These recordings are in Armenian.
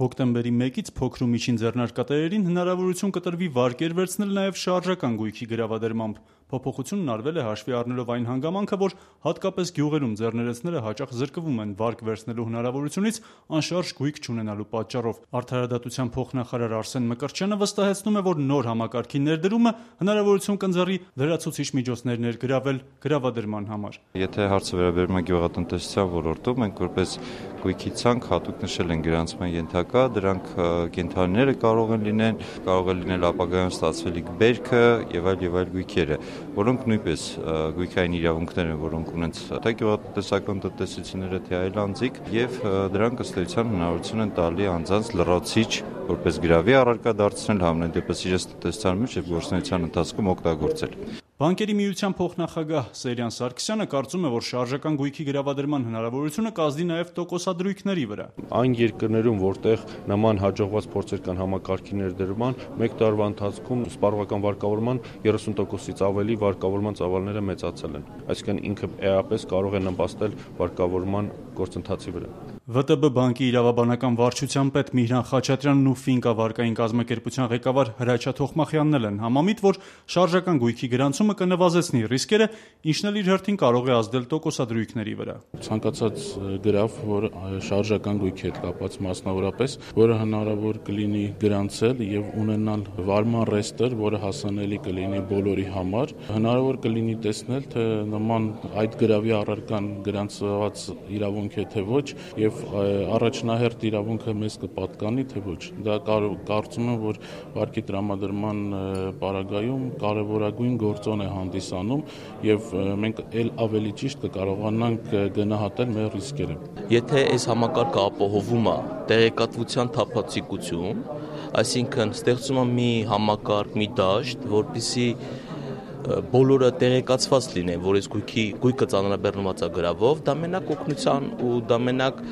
Հոկտեմբերի 1-ից փոքր ու միջին ձեռնարկատերերին հնարավորություն կտրվի վարկեր վերցնել նաև շարժական գույքի գրավադրմամբ։ Փոփոխությունն արվել է հաշվի առնելով այն հանգամանքը, որ հատկապես գյուղերում ձեռներեցները հաճախ զրկվում են վարկ վերցնելու հնարավորությունից անշարժ գույք չունենալու պատճառով։ Արդարադատության փոխնախարար Արսեն Մկրտչյանը վստահեցնում է, որ նոր համակարգի ներդրումը հնարավորություն կընձեռի լրացուցիչ միջոցներ ներգրավել գրավադրման համար։ Եթե հարցը վերաբերում է գյուղատնտեսության ոլորտում, մենք որպես գույքի ցանկ հատուկ նշել են գրանցման ենթակա, դրանք կենդանիները կարող են լինել ապագայում ստացվելիք բերքը եւ այլ գույքերը, որոնք նույնպես գույքային իրավունքներ են, որոնք ունեն թե գյուղատնտեսական տնտեսությունները, թե այլ անձիկ, եւ դրանք ըստ էության հնարավորություն են տալի անձանց լրացուցիչ որպես գրավի առարկա դարձնել համենայն դեպս իրենց տնտեսության մեջ եւ գործունեության ընթացքում օգտագործել։ Բանկերի միության փոխնախագահ Սերյան Սարգսյանը կարծում է, որ շարժական գույքի գրավադրման հնարավորությունը կազդի նաև տոկոսադրույքների վրա։ Այն երկրներում, որտեղ նման հաջողված փորձեր կան համակարգի ներդրման, մեկ տարվա ընթացքում սպառողական վարկավորման 30%-ից ավելի վարկավորման ծավալները մեծացել են։ Այսինքն ինքը էապես կարող է նպաստել վարկավորման գործընթացի վրա։ ՎՏԲ բանկի իրավաբանական վարչության պետ Միհրան Խաչատրյանն ու Ֆինկա վարկային կազմակերպության ղեկավար Հրաչյա Թոխմախյանն են համամիտ, որ շարժական գույքի գրանցումը կնվազեցնի ռիսկերը, ինչն էլ իր հերթին կարող է ազդել տոկոսադրույքների վրա։ Ցանկացած գրավ, որ շարժական գույքի հետ կապված մասնավորապես, որը հնարավոր կլինի գրանցել եւ ունենալ վարման ռեստր, որը հասանելի կլինի բոլորի համար, հնարավոր կլինի տեսնել, թե նման այդ գրավի առարկան գրանցված իրավունք է թե ոչ եւ առաջնահերթ իրավունքը մեզ կպատկանի թե ոչ։ Դա կարծում եմ, որ վարկի տրամադրման պարագայում կարևորագույն գործոն է հանդիսանում եւ մենք ավելի ճիշտ կկարողանանք գնահատել մեր ռիսկերը։ Եթե այս համակարգը ապահովում է տեղեկատվության թափանցիկություն, այսինքն ստեղծում է մի համակարգ, մի դաշտ, որպեսզի բոլորը տեղեկացված լինեն, որ այս գույքը ծանրաբեռնված է գրավով, դա մենակ օգնության ու դա մենակ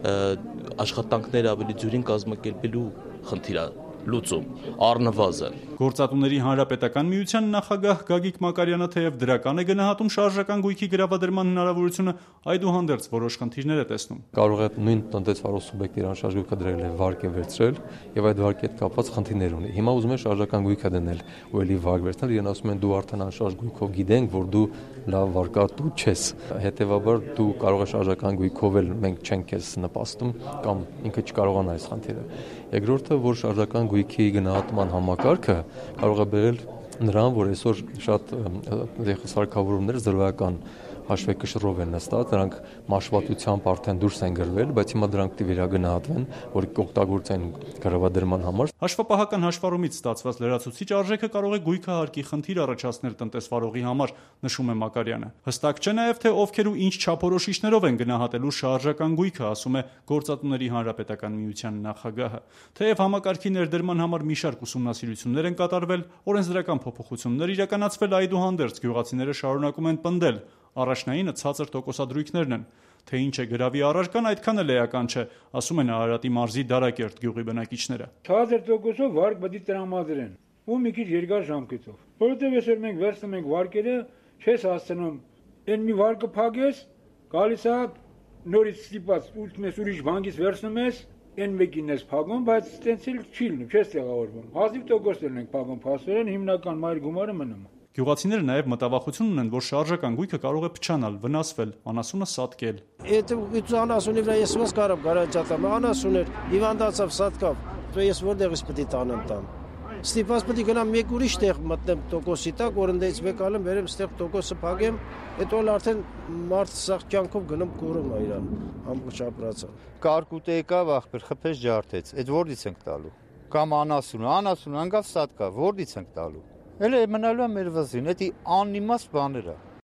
աշխատանքները ավելի դյուրին կազմակերպելու խնդիր է լուծում, առնվազն։ Գործատուների հանրապետական միության նախագահ Գագիկ Մակարյանը թեև դրական է գնահատում շարժական գույքի գրավադրման հնարավորությունը, այդուհանդերձ որոշ խնդիրներ է տեսնում։ Կարող է նույն տնտեսվարող սուբյեկտը անշարժ գույքը դրել է վարկ է վերցրել եւ այդ վարկի հետ կապված խնդիրներ ունի։ Հիմա ուզում են շարժական գույքը դնել ու էլի վարկ վերցնել, իրեն ասում են դու արդեն անշարժ գույքով գիտենք, որ դու լավ վարկատու չես։ Հետեւաբար դու կարող ես շարժական գույքով էլ մենք չենք քեզ նպաստում կամ ինքը չկարողանա այս խնդիրը։ Երկրորդը, որ շարժական գույքի գնահատման համակարգը կարող է բերել նրան, որ այսօր շատ սարքավորումներ զրոյական հաշվեկշռով են նստած, դրանք մաշվածությամբ արդեն դուրս են գրվել, բայց հիմա դրանք պետք է վերագնահատվեն, որ կօգտագործեն գրավադրման համար։ Հաշվապահական հաշվառումից ստացված լրացուցիչ արժեքը կարող է գույքը հարկի խնդիր առաջացնել տնտեսվարողի համար, նշում է Մակարյանը։ Հստակ չէ նաև, թե ովքեր ու ինչ չափորոշիչներով են գնահատելու շարժական գույքը, ասում է Գործատուների հանրապետական միության նախագահը։ Թեև համակարգի ներդրման համար մի շարք ուսումնասիրություններ են կատարվել, օրենսդրական փոփոխություններ իրականացվել, այդուհանդերձ գյուղացիները շարունակում են պնդել, առաջնայինը ցածր տոկոսադրույքներն են։ Թե ինչ է գրավի առարկան, այդքան էլ էական չէ, ասում են Արարատի մարզի Դարակերտ գյուղի բնակիչները։ Ցածր տոկոսով վարկ պետք է տրամադրեն ու մի քիչ երկար ժամկետով։ Որովհետև այսօր մենք վերցնում ենք վարկերը, չես հասցնում, այն մի վարկը փակես, գալիս է նորից ստիպած ուրիշ բանկից վերցնում ես, այն մեկին ես փակում, բայց այդպես էլ չի լինում, չես տեղավորվում։ Հազիվ տոկոսներն ենք փակում, փաստորեն հիմնական մայր գումարը մնում է։ Գյուղացիները նաև մտավախություն ունեն, որ շարժական գույքը կարող է փչանալ, վնասվել, անասունը սատկել։ Это անասունի վրա ես ոնց կարող գարաճատամ, անասուներ, հիվանդացավ, սատկավ, ես որտեղից պետք է տանեմ տան։ Ստիպված պետք է գնամ մեկ ուրիշ տեղ մտնեմ տոկոսի տակ, որնդից մեկ ալեմ, վերեմ ստեղ տոկոսը փակեմ, հետո արդեն մարդ սաղ կյանքով գնում կուրում է իրան, ամբողջ ապրածը։ Կարկուտ եկավ, ախպեր խփեց ջարդեց, այդ որտից ենք տալու։ Կամ անասուն անգավ սատկա, որտից ենք տալու։ Էլ է մնալու է մեր վզին, դա անիմաստ բաներ է։